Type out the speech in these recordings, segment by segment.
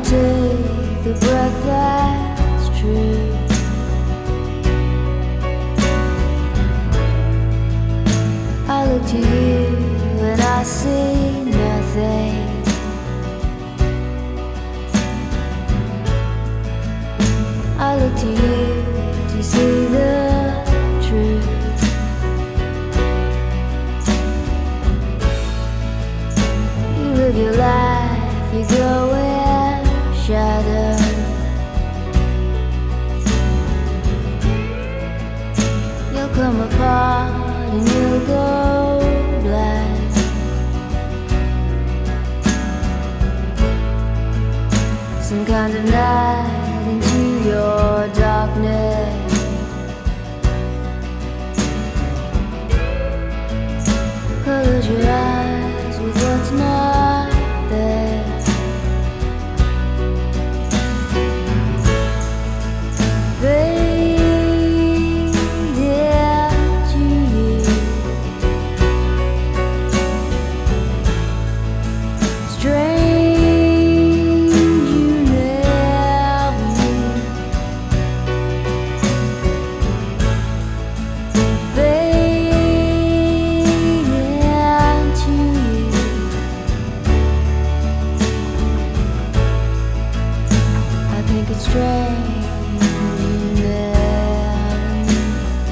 take the breath that's true. I look to you and I see nothing. I look to you to see the truth. You live your life, you go in shadow. You'll come apart and you'll go black. Some kind of night into your darkness. Close your eyes with what's not there. Fade into you. Strange you never knew. Fade into you. I think it's strange you never knew.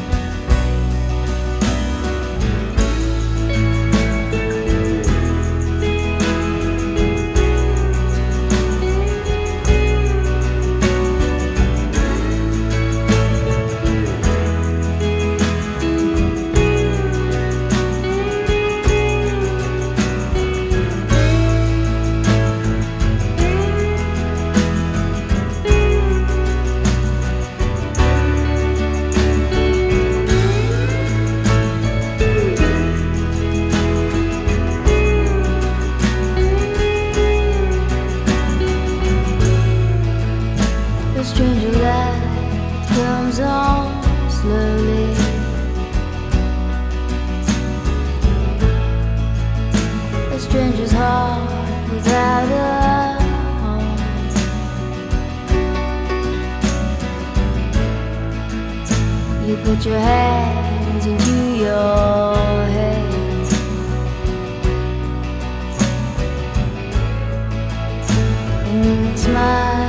A stranger light comes on slowly. A stranger's heart without a home. You put your hands into your head. And then smile.